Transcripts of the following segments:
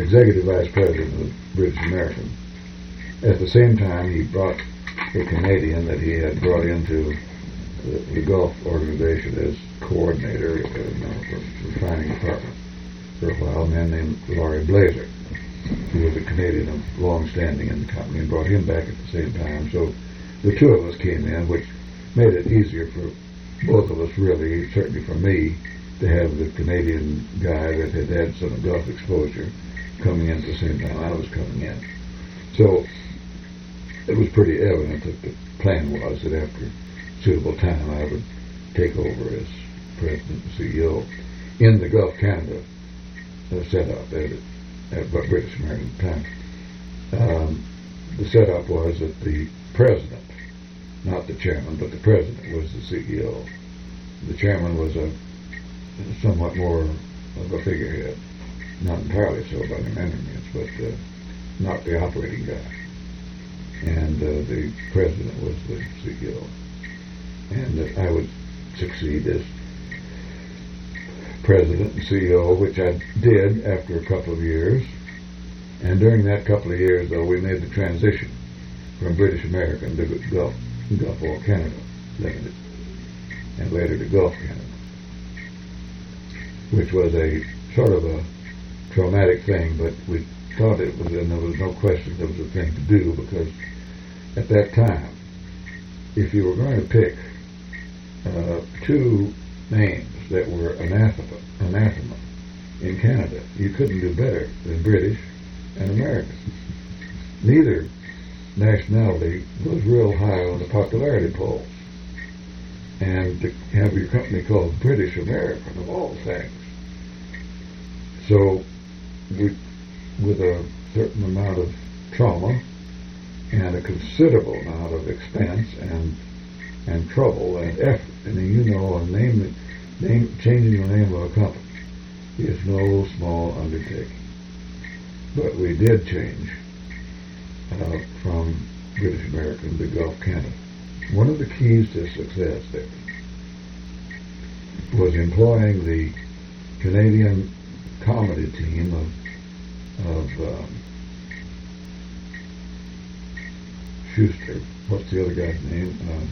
executive vice president of British American. At the same time, he brought a Canadian that he had brought into the Gulf organization as coordinator of the refining department for a while, a man named Laurie Blazer, who was a Canadian of long standing in the company, and brought him back at the same time. So the two of us came in, which made it easier for both of us, really, certainly for me, to have the Canadian guy that had had some Gulf exposure coming in at the same time I was coming in. So it was pretty evident that the plan was that after suitable time I would take over as president and CEO in the Gulf Canada setup at British American time. The setup was that the president, not the chairman, but the president was the CEO. The chairman was a somewhat more of a figurehead, not entirely so by the measurements, but not the operating guy. And the president was the CEO. And that I would succeed as president and CEO, which I did after a couple of years. And during that couple of years, though, we made the transition from British American to Gulf Oil Canada Limited, and later to Gulf Canada, which was a sort of a traumatic thing, but we thought it was, and there was no question it was a thing to do, because at that time, if you were going to pick two names that were anathema in Canada, you couldn't do better than British and American. Neither nationality was real high on the popularity polls. And to have your company called British American, of all things. So, with a certain amount of trauma and a considerable amount of expense and trouble and effort, and changing the name of a company is no small undertaking. But we did change from British American to Gulf Canada. One of the keys to success there was employing the Canadian comedy team of Schuster. What's the other guy's name?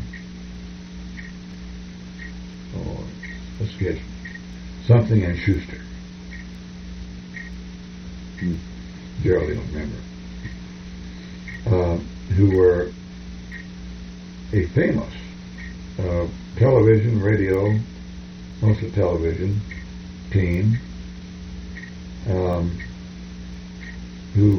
Escapes me. Something and Schuster. Barely don't remember. Who were a famous television, radio, mostly television team, who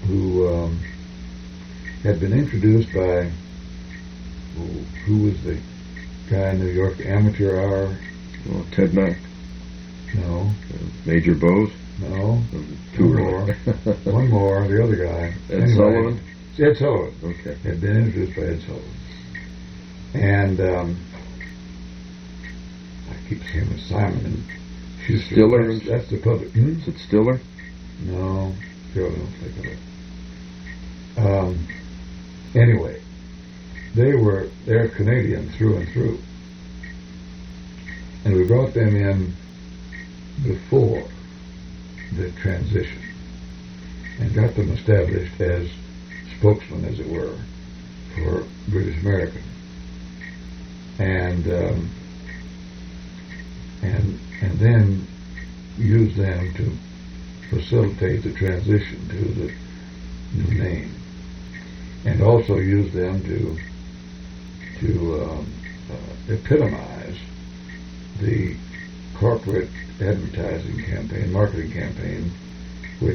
had been introduced by who was the guy in New York, the Amateur Hour? Oh, Ted Mack. No. Major Bose? No. Two more. One more. The other guy. Ed Sullivan? Ed Sullivan. Okay. Had been introduced by Ed Sullivan. And I keep saying Simon and Schuster. Stiller? That's the public. Is it Stiller? No. Sure, I don't think of it. Anyway, they're Canadian through and through. And we brought them in before the transition and got them established as spokesmen, as it were, for British American. And then used them to facilitate the transition to the new name. And also use them to epitomize the corporate advertising campaign, marketing campaign, which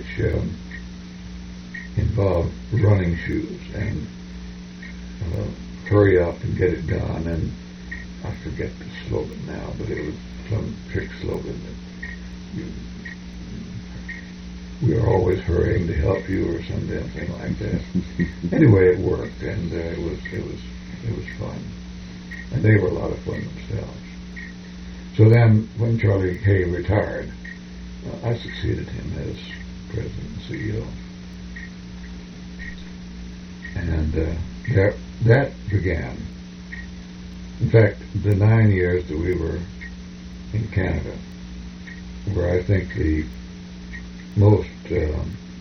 involved running shoes and hurry up and get it done. And I forget the slogan now, but it was some trick slogan that we are always hurrying to help you, or some damn thing like that. Anyway, it worked, and it was fun, and they were a lot of fun themselves. So then, when Charlie Hay retired, I succeeded him as president and CEO, and that began. In fact, the 9 years that we were in Canada were, I think, the most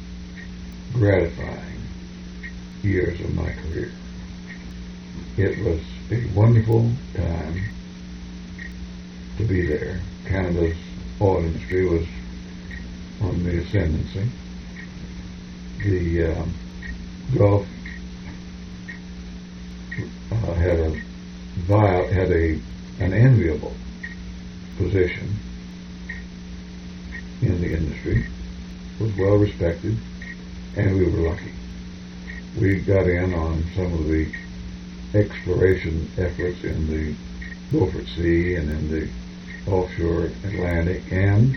gratifying years of my career. It was a wonderful time to be there. Canada's oil industry was on the ascendancy. The Gulf had an enviable position in the industry, was well respected, and we were lucky. We got in on some of the exploration efforts in the Beaufort Sea and in the offshore Atlantic and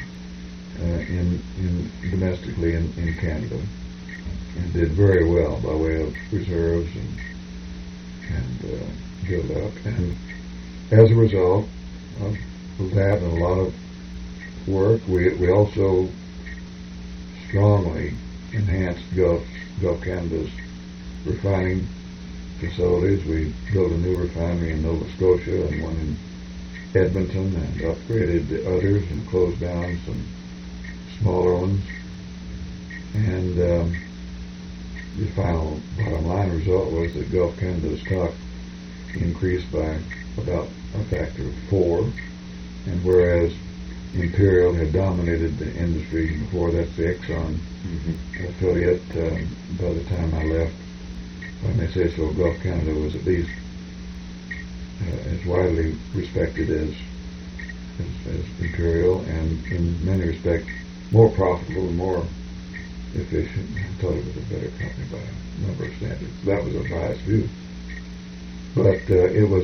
domestically in Canada, and did very well by way of reserves and build up. And as a result of that and a lot of work, we also strongly enhanced Gulf Canada's refining facilities. We built a new refinery in Nova Scotia and one in Edmonton, and upgraded the others and closed down some smaller ones. And the final bottom line result was that Gulf Canada's stock increased by about a factor of 4, and whereas Imperial had dominated the industry before, that's the Exxon affiliate, by the time I left, if I may say so, Gulf Canada was at least as widely respected as Imperial, and in many respects more profitable and more efficient. I thought it was a better company by a number of standards. That was a biased view. But it was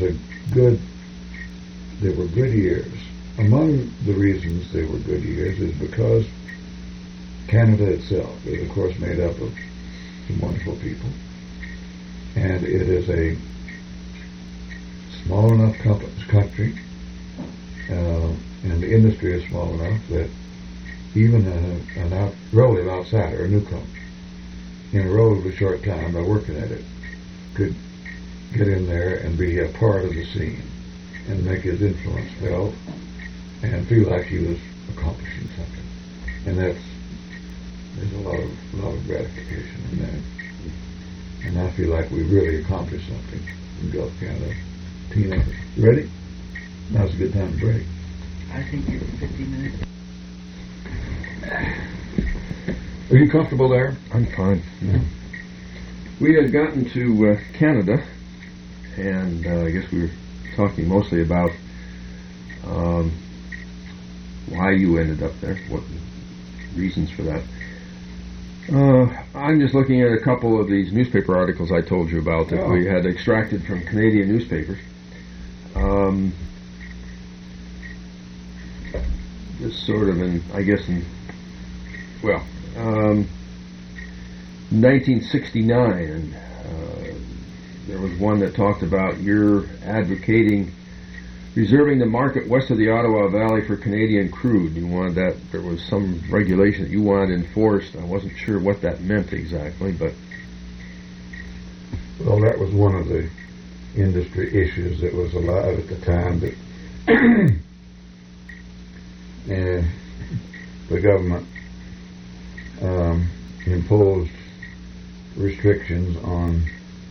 they were good years. Among the reasons they were good years is because Canada itself is, of course, made up of some wonderful people, and it is a small enough country, and the industry is small enough that even a relative outsider, a newcomer, in a relatively short time by working at it, could get in there and be a part of the scene and make his influence felt and feel like he was accomplishing something. And there's a lot of gratification in that. And I feel like we really accomplished something in Gulf Canada. Tina, ready? Now's a good time to break. I think you're 50 minutes. Are you comfortable there? I'm fine. Yeah. We had gotten to Canada, and I guess we were talking mostly about why you ended up there, what reasons for that. I'm just looking at a couple of these newspaper articles I told you about that we had extracted from Canadian newspapers. Just sort of in 1969, and there was one that talked about you're advocating reserving the market west of the Ottawa Valley for Canadian crude. You wanted that, there was some regulation that you wanted enforced. I wasn't sure what that meant exactly, but... Well, that was one of the industry issues that was alive at the time, that the government imposed restrictions on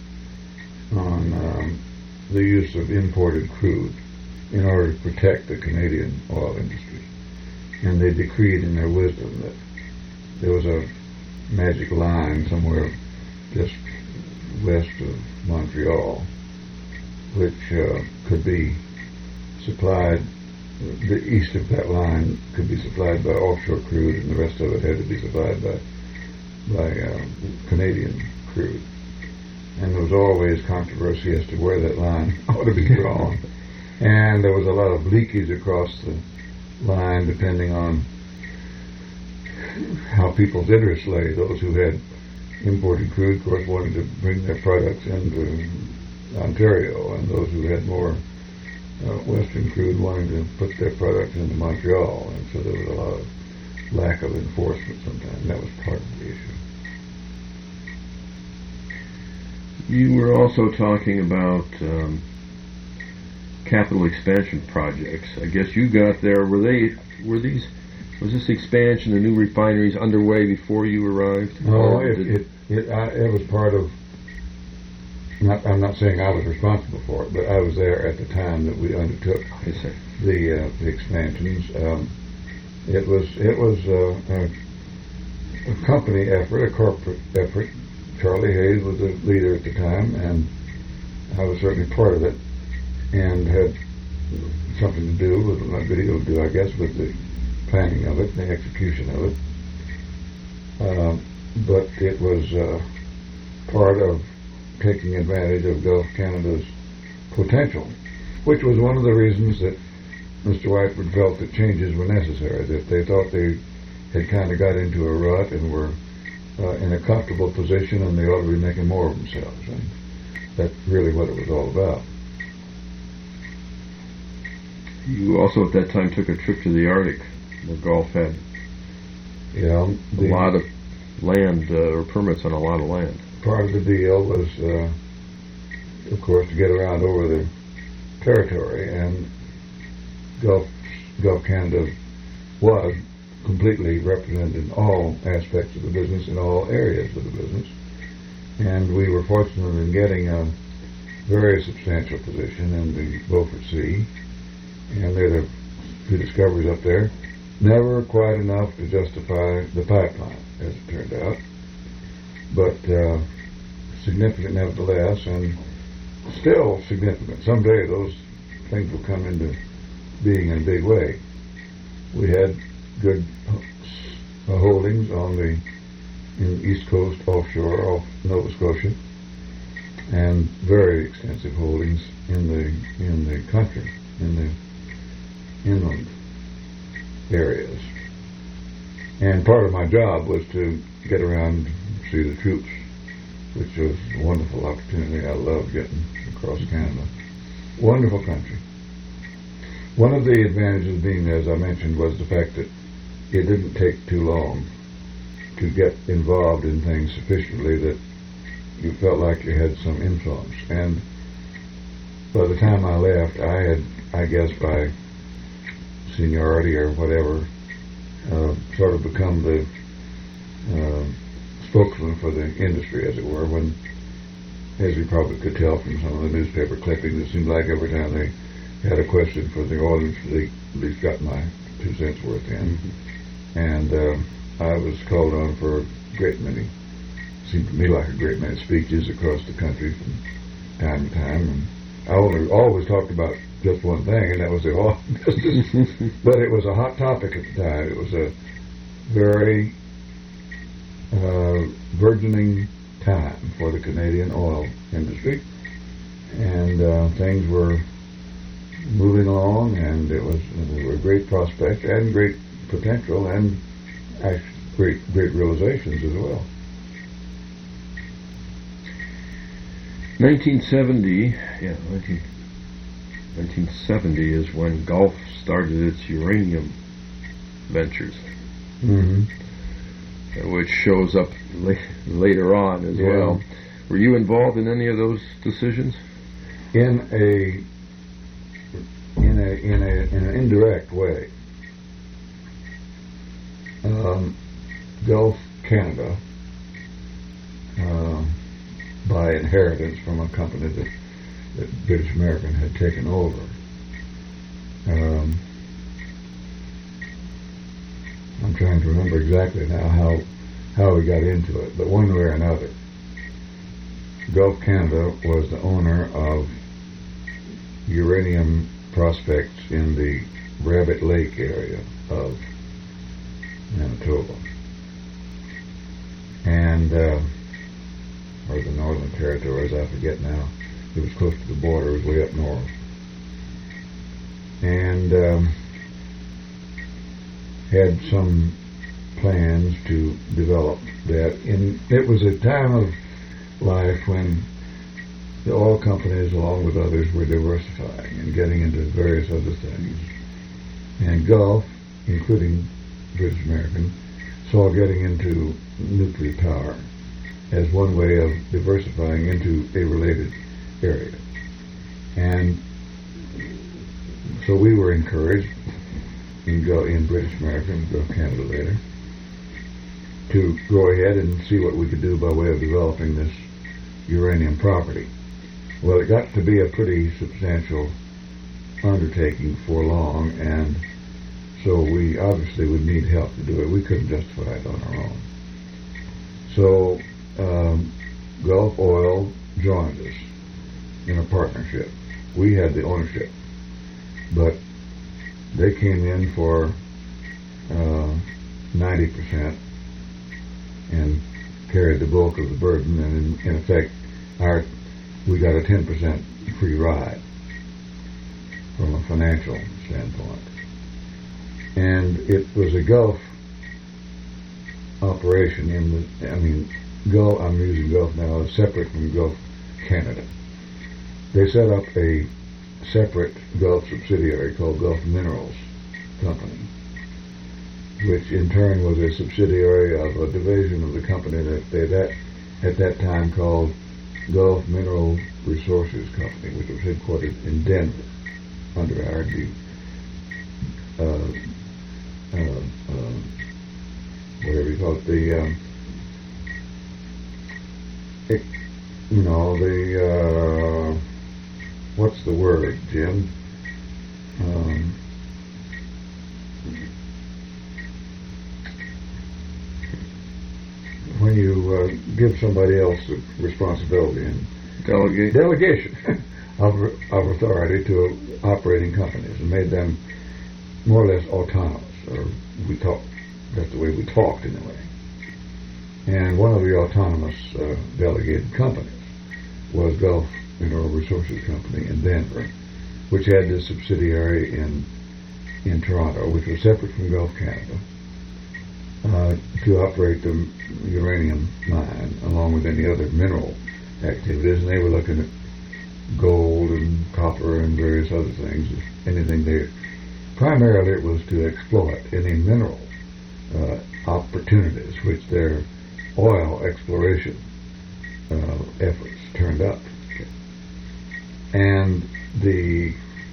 the use of imported crude in order to protect the Canadian oil industry. And they decreed in their wisdom that there was a magic line somewhere just west of Montreal which could be supplied, the east of that line could be supplied by offshore crude, and the rest of it had to be supplied by Canadian crude. And there was always controversy as to where that line ought to be drawn. And there was a lot of leakage across the line depending on how people's interests lay. Those who had imported crude, of course, wanted to bring their products into Ontario, and those who had more Western crude wanting to put their products into Montreal. And so there was a lot of lack of enforcement sometimes. That was part of the issue. You were also talking about capital expansion projects. I guess you got there. Were these Was this expansion, the new refineries, underway before you arrived? No, Or it was part of. I'm not saying I was responsible for it, but I was there at the time that we undertook I see. the expansions. It was a company effort, a corporate effort. Charlie Hayes was the leader at the time, and I was certainly part of it, and had something to do with, not video to do, I guess, with the planning of it, the execution of it. But it was part of taking advantage of Gulf Canada's potential, which was one of the reasons that Mr. Whiteford felt that changes were necessary, that they thought they had kind of got into a rut and were in a comfortable position and they ought to be making more of themselves. And that's really what it was all about. You also at that time took a trip to the Arctic. The Gulf had Yeah, a lot of land, or permits on a lot of land. part of the deal was, of course, to get around over the territory, and Gulf Canada was completely represented in all aspects of the business, in all areas of the business, and we were fortunate in getting a very substantial position in the Beaufort Sea, and there are a few discoveries up there. Never quite enough to justify the pipeline, as it turned out, but significant nevertheless, and still significant. Someday those things will come into being in a big way. We had good holdings in the East Coast offshore off Nova Scotia, and very extensive holdings in the country, in the inland areas. And part of my job was to get around and see the troops, which was a wonderful opportunity. I loved getting across Canada. Wonderful country. One of the advantages of being there, as I mentioned, was the fact that it didn't take too long to get involved in things sufficiently that you felt like you had some influence. And by the time I left, I had, I guess by seniority or whatever, sort of become the spokesman for the industry, as it were, when, as you probably could tell from some of the newspaper clippings, it seemed like every time they had a question for the audience, they at least got my 2 cents worth in. And I was called on for a great many, seemed to me like a great many speeches across the country from time to time. And I always talked about just one thing, and that was the oil business. But it was a hot topic at the time. It was a very burgeoning time for the Canadian oil industry, and things were moving along, and there were great prospects and great potential, and actually great realizations as well. 1970 is when Gulf started its uranium ventures, which shows up later on as well. Were you involved in any of those decisions? In an indirect way. Gulf Canada, by inheritance from a company that British American had taken over, I'm trying to remember exactly now how we got into it, but one way or another, Gulf Canada was the owner of uranium prospects in the Rabbit Lake area of Manitoba, and or the Northern Territories, I forget now. It was close to the border, it was way up north, and had some plans to develop that. It was a time of life when the oil companies, along with others, were diversifying and getting into various other things. And Gulf, including British American, saw getting into nuclear power as one way of diversifying into a related area. And so we were encouraged in British America and Gulf Canada later, to go ahead and see what we could do by way of developing this uranium property. Well, it got to be a pretty substantial undertaking for long, and so we obviously would need help to do it. We couldn't justify it on our own. So Gulf Oil joined us in a partnership. We had the ownership, but they came in for 90% and carried the bulk of the burden, and in effect, we got a 10% free ride from a financial standpoint. And it was a Gulf operation Gulf, I'm using Gulf now, as separate from Gulf Canada. They set up a separate Gulf subsidiary called Gulf Minerals Company, which in turn was a subsidiary of a division of the company that they at that time called Gulf Mineral Resources Company, which was headquartered in Denver under our whatever you call it, what's the word, Jim? When you give somebody else the responsibility and delegation of authority to operating companies and made them more or less autonomous, or that's the way we talked anyway. And one of the autonomous delegated companies was Gulf Mineral Resources Company in Denver, which had this subsidiary in Toronto, which was separate from Gulf Canada, to operate the uranium mine along with any other mineral activities. And they were looking at gold and copper and various other things, anything there. Primarily it was to exploit any mineral opportunities which their oil exploration efforts turned up. And the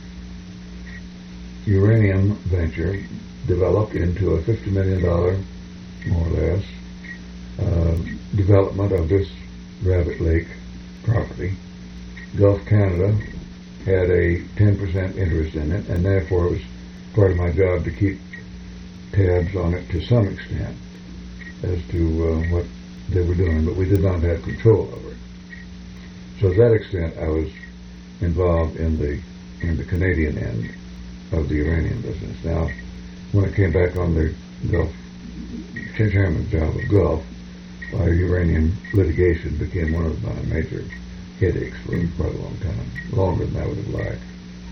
uranium venture developed into a $50 million, more or less, development of this Rabbit Lake property. Gulf Canada had a 10% interest in it, and therefore it was part of my job to keep tabs on it to some extent as to what they were doing, but we did not have control over it. So to that extent, I was involved in the Canadian end of the uranium business. Now, when I came back on the Gulf chairman's job of Gulf, uranium litigation became one of my major headaches for quite a long time, longer than I would have liked.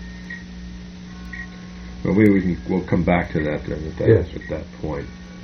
Well, we'll come back to that then at that point.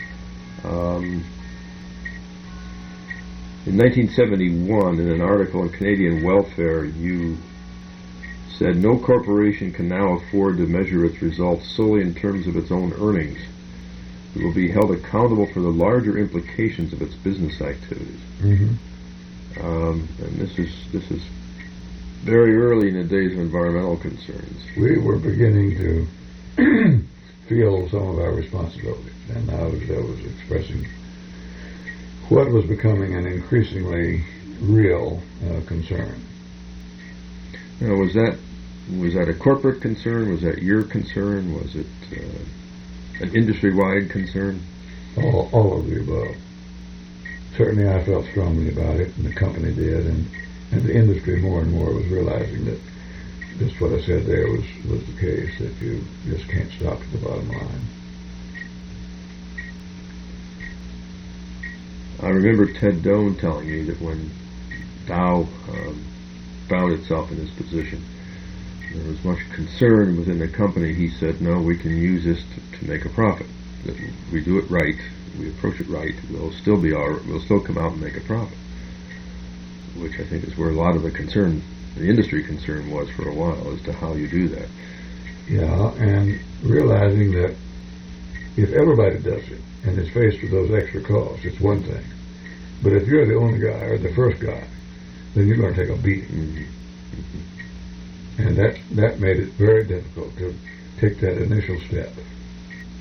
In 1971, in an article in Canadian Welfare, you said, "No corporation can now afford to measure its results solely in terms of its own earnings. It will be held accountable for the larger implications of its business activities." Mm-hmm. And this is very early in the days of environmental concerns. We were beginning to feel some of our responsibilities, and I was expressing what was becoming an increasingly real concern. Now, was that a corporate concern? Was that your concern? Was it an industry-wide concern? All of the above. Certainly I felt strongly about it, and the company did, and the industry more and more was realizing that just what I said there was the case, that you just can't stop at the bottom line. I remember Ted Doan telling me that when Dow found itself in this position, there was much concern within the company. He said, "No, we can use this to make a profit. If we do it right, we approach it right, we'll still come out and make a profit." Which I think is where a lot of the industry concern was for a while, as to how you do that. Yeah, and realizing that if everybody does it and is faced with those extra costs, it's one thing. But if you're the only guy or the first guy, then you're going to take a beating. Mm-hmm. And that made it very difficult to take that initial step.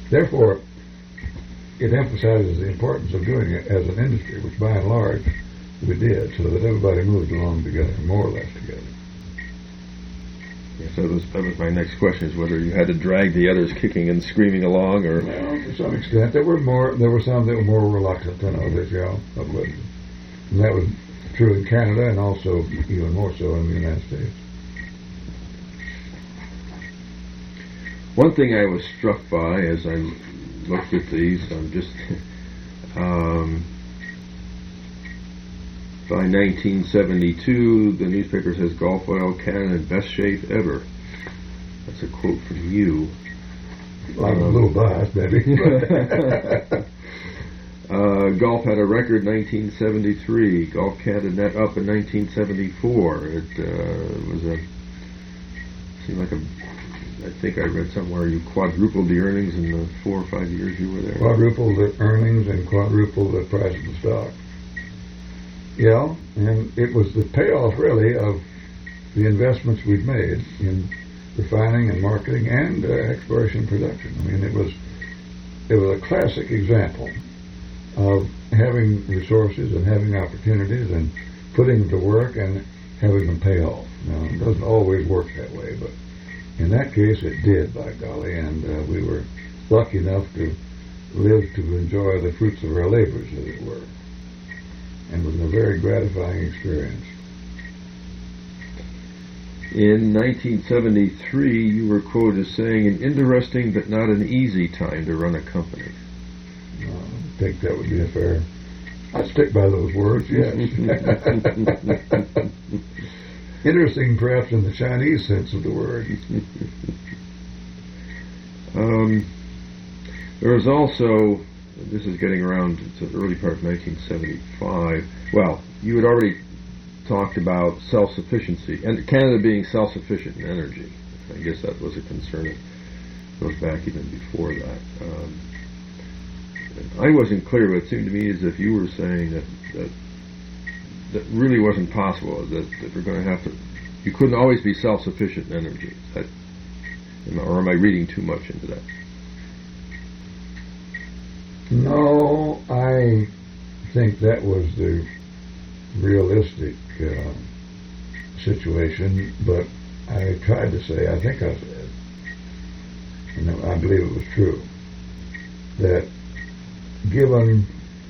Therefore, it emphasizes the importance of doing it as an industry, which by and large we did, so that everybody moved along together, more or less together. Yeah, so that was my next question: is whether you had to drag the others kicking and screaming along, or Well, to some extent, there were some that were more reluctant than others. Yeah, and that was true in Canada, and also even more so in the United States. one thing I was struck by as I looked at these, I'm just by 1972, the newspaper says Gulf Oil Canada in best shape ever. That's a quote from you. Well, I'm a little biased, maybe. Gulf had a record 1973. Gulf Canada net up in 1974. It was seemed like I think I read somewhere you quadrupled the earnings in the 4 or 5 years you were there. Quadrupled the earnings and quadrupled the price of the stock. Yeah, and it was the payoff, really, of the investments we'd made in refining and marketing and exploration and production. I mean, it was a classic example of having resources and having opportunities and putting them to work and having them pay off. Now, it doesn't always work that way, but in that case it did, by golly, and we were lucky enough to live to enjoy the fruits of our labors, as it were. And it was a very gratifying experience. In 1973, you were quoted as saying, "An interesting but not an easy time to run a company." I think that would be a fair... I'd stick by those words, yes. Interesting, perhaps, in the Chinese sense of the word. There was also, this is getting around to the early part of 1975, well, you had already talked about self-sufficiency, and Canada being self-sufficient in energy. I guess that was a concern that goes back even before that. I wasn't clear, but it seemed to me as if you were saying that really wasn't possible, that we're going to have to, you couldn't always be self-sufficient in energy. Or am I reading too much into that? No, I think that was the realistic situation, but I tried to say, I think I said, and I believe it was true, that given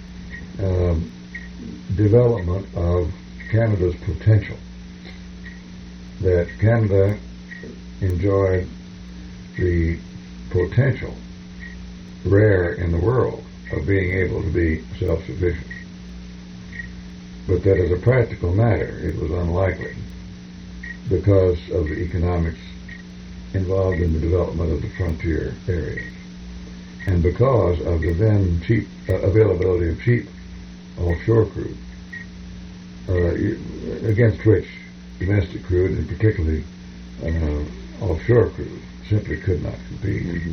development of Canada's potential, that Canada enjoyed the potential, rare in the world, of being able to be self-sufficient. But that as a practical matter, it was unlikely because of the economics involved in the development of the frontier areas, and because of the then cheap availability of cheap offshore crude, against which domestic crude, and particularly offshore crude, simply could not compete. Mm-hmm.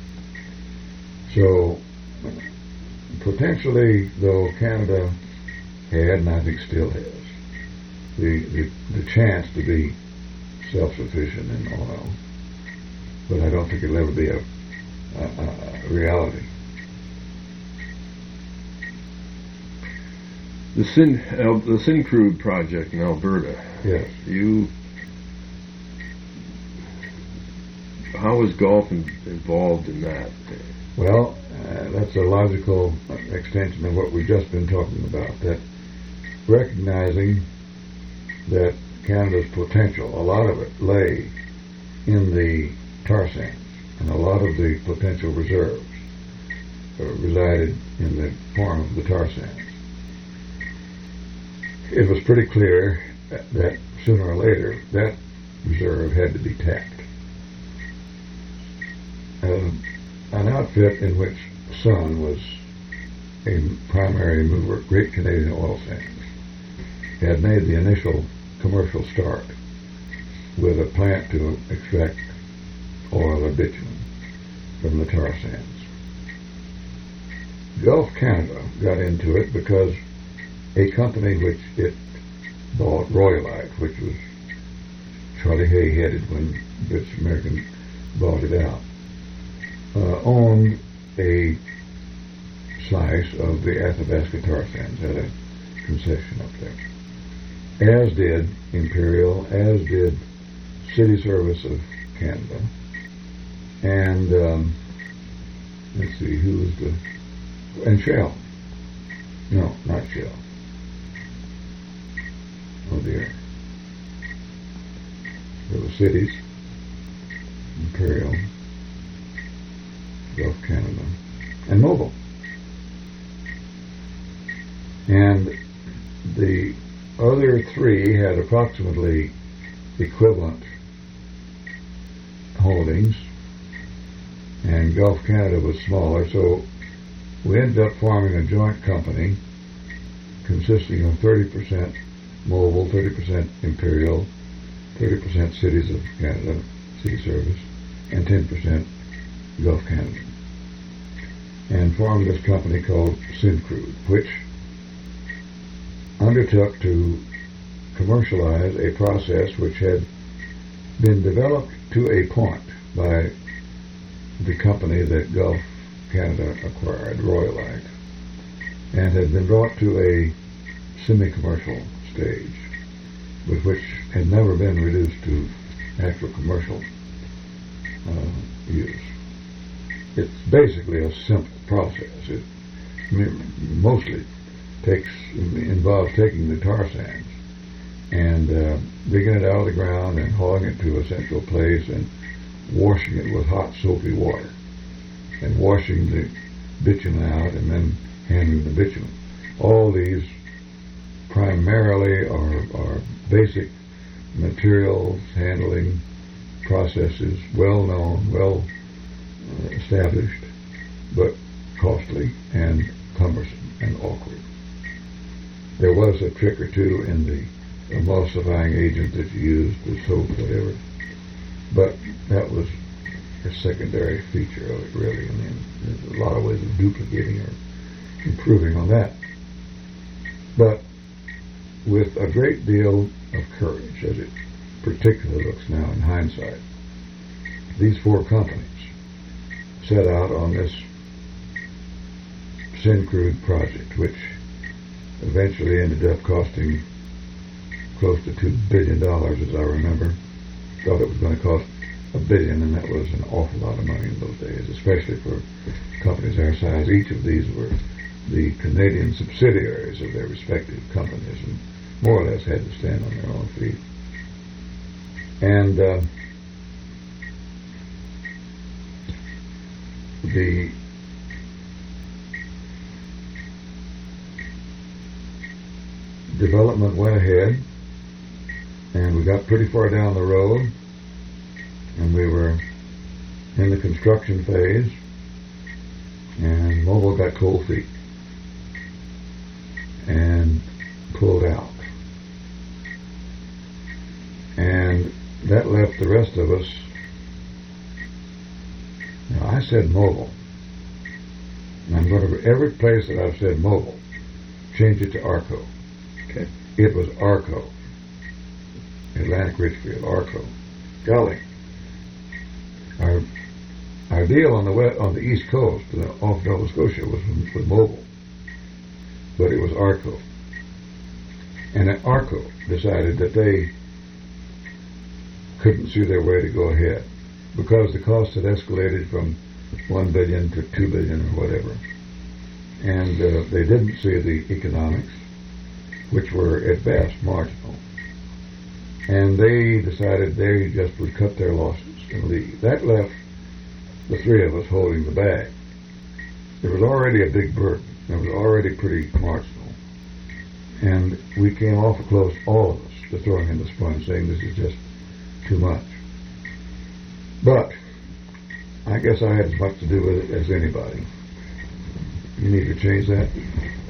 So, potentially, though, Canada had, and I think still has, the chance to be self-sufficient in oil, but I don't think it'll ever be a reality. The Syncrude project in Alberta. Yes. How was Gulf involved in that? Well, that's a logical extension of what we've just been talking about, that recognizing that Canada's potential, a lot of it lay in the tar sands, and a lot of the potential reserves resided in the form of the tar sands. It was pretty clear that sooner or later that reserve had to be tapped. An outfit in which Sun was a primary mover, Great Canadian Oil Sands, had made the initial commercial start with a plant to extract oil or bitumen from the tar sands. Gulf Canada got into it because a company which it bought, Royalite, which was Charlie Hay headed when British American bought it out, owned a slice of the Athabasca tar sands, had a concession up there. As did Imperial, as did City Service of Canada. And, let's see, who was and Shell. No, not Shell. Oh dear. There were cities, Imperial, Gulf Canada, and Mobil. And the other three had approximately equivalent holdings, and Gulf Canada was smaller, so we ended up forming a joint company consisting of 30% Mobil, 30% Imperial, 30% Cities of Canada, City Service, and 10% Gulf Canada. And formed this company called Syncrude, which undertook to commercialize a process which had been developed to a point by the company that Gulf Canada acquired, Royalite, and had been brought to a semi-commercial stage, but which had never been reduced to actual commercial use. It's basically a simple process. It mostly involves taking the tar sands and digging it out of the ground and hauling it to a central place and washing it with hot soapy water and washing the bitumen out and then handling the bitumen. All these primarily are basic materials handling processes, well known, well established, but costly and cumbersome and awkward. There was a trick or two in the emulsifying agent that you used, the soap, whatever, but that was a secondary feature of it, really. I mean, there's a lot of ways of duplicating or improving on that. But with a great deal of courage, as it particularly looks now in hindsight, these four companies set out on this Syncrude project, which eventually ended up costing close to $2 billion, as I remember. Thought it was going to cost $1 billion, and that was an awful lot of money in those days, especially for companies our size. Each of these were the Canadian subsidiaries of their respective companies and more or less had to stand on their own feet. And the development went ahead, and we got pretty far down the road, and we were in the construction phase, and Mobil got cold feet and pulled out. And that left the rest of us. Now, I said Mobil, and I'm going to, every place that I've said Mobil, change it to Arco. Okay. It was Arco. Atlantic Richfield, Arco. Golly. Our deal on the East Coast, off Nova Scotia, was with Mobil, but it was Arco. And then Arco decided that they couldn't see their way to go ahead because the cost had escalated from $1 billion to $2 billion or whatever. And they didn't see the economics, which were at best marginal. And they decided they just would cut their losses and leave. That left the three of us holding the bag. There was already a big burden. It was already pretty marginal. And we came awful close, all of us, to throwing in the sponge, saying this is just too much. But I guess I had as much to do with it as anybody. You need to change that?